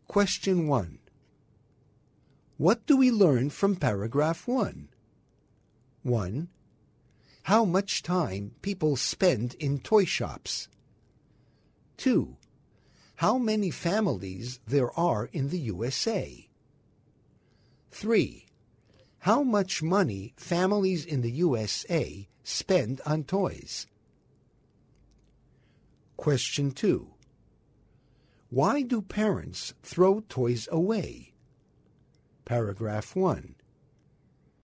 Question 1. What do we learn from paragraph 1? 1. How much time people spend in toy shops. 2. How many families there are in the USA. 3. How much money families in the USA spend on toys. Question 2. Why do parents throw toys away? Paragraph 1.